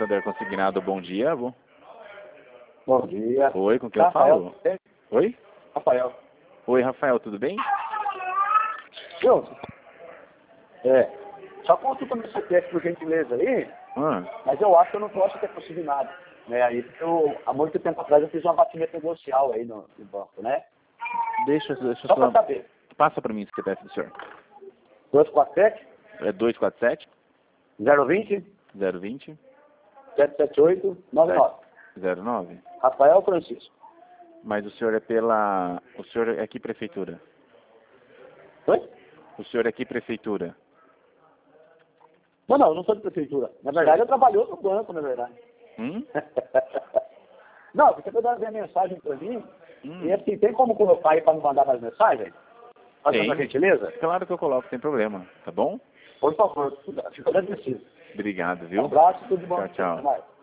Santander Consignado, bom dia, avô. Bom dia. Oi, com quem eu Rafael. falo? Oi? Rafael. Oi, Rafael, tudo bem? Eu? Só consulta meu CPF por gentileza aí, mas eu acho que eu não posso ter possível nada. Né? Aí, porque há muito tempo atrás eu fiz um abatimento negocial aí no banco, né? Deixa Só para saber. Passa para mim o CPF do senhor. 247? É 247 020? 020 778 99. 09. Rafael Francisco. Mas o senhor é pela... O senhor é que prefeitura? Oi? O senhor é que prefeitura? Não, eu não sou de prefeitura. Na verdade, eu trabalhei no banco, na verdade. Não, você vai dar a mensagem para mim. E assim, tem como colocar aí para me mandar mais mensagens? Faz uma gentileza? Claro que eu coloco, sem problema. Tá bom? Por favor, fico agradecido. Obrigado, viu? Um abraço, tudo de bom. Tchau, tchau. Até mais.